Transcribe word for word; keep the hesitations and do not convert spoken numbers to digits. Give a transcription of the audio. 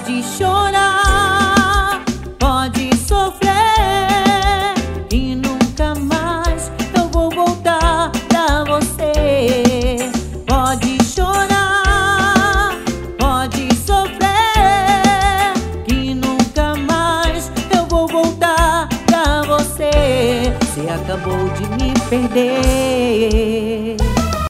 Pode chorar, pode sofrer, e nunca mais eu vou voltar pra você. Pode chorar, pode sofrer, que nunca mais eu vou voltar pra você. Você acabou de me perder.